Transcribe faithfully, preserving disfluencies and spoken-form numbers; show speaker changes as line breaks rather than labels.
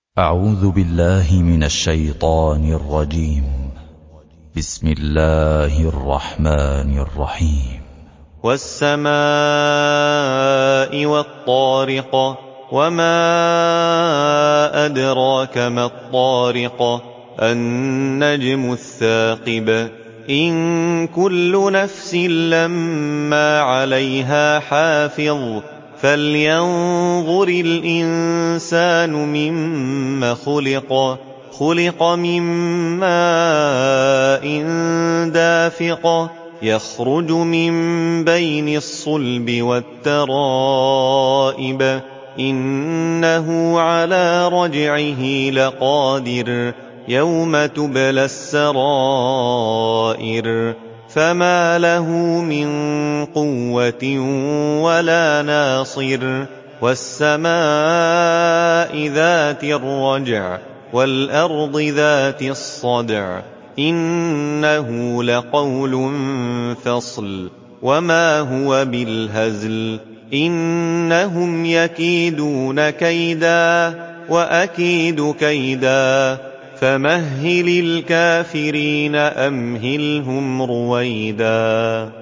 أعوذ بالله من الشيطان الرجيم. بسم الله الرحمن الرحيم.
والسماء والطارق وما أدراك ما الطارق النجم الثاقب إن كل نفس لما عليها حافظ فلينظر الإنسان مما خلق خلق من ماء دافق يخرج من بين الصلب والترائب إنه على رجعه لقادر يوم تبلى السرائر فما له من قوة ولا ناصر والسماء ذات الرجع والأرض ذات الصدع إنه لقول فصل وما هو بالهزل إنهم يكيدون كيدا وأكيد كيدا فمهل الكافرين أمهلهم رويدا.